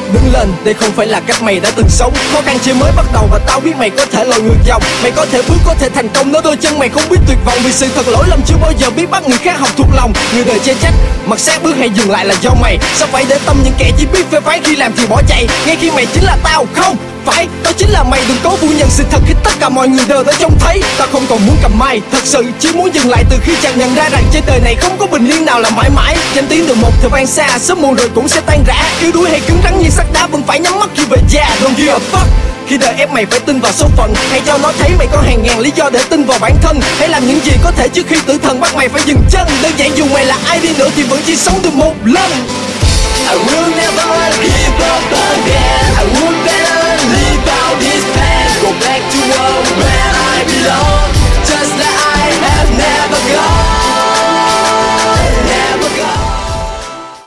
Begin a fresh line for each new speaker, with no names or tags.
đứng lên, đây không phải là cách mày đã từng sống. Khó khăn chỉ mới bắt đầu và tao biết mày có thể lội ngược dòng. Mày có thể bước, có thể thành công, nếu đôi chân mày không biết tuyệt vọng. Vì sự thật lỗi lầm chưa bao giờ biết bắt người khác học thuộc lòng. Người đời chê trách, mặt sát bước hay dừng lại là do mày. Sao phải để tâm những kẻ chỉ biết phê phán, khi làm thì bỏ chạy. Ngay khi mày chính là tao, không phải, đó chính là mày. Đừng cố phủ nhận sự thật khi tất cả mọi người đều đã trông thấy. Tao không còn muốn cầm mai, thật sự chỉ muốn dừng lại từ khi chẳng nhận ra rằng trên đời này không có bình yên nào là mãi mãi. Danh tiếng được một thời vang xa, sớm muộn rồi cũng sẽ tan rã. Yếu đuối hay cứng rắn như sắt đá vẫn phải nhắm mắt khi về già. Don't give a fuck khi đời ép mày phải tin vào số phận. Hãy cho nó thấy mày có hàng ngàn lý do để tin vào bản thân. Hãy làm những gì có thể trước khi tử thần bắt mày phải dừng chân. Đơn giản dù mày là ai đi nữa thì vẫn chỉ sống được một lần.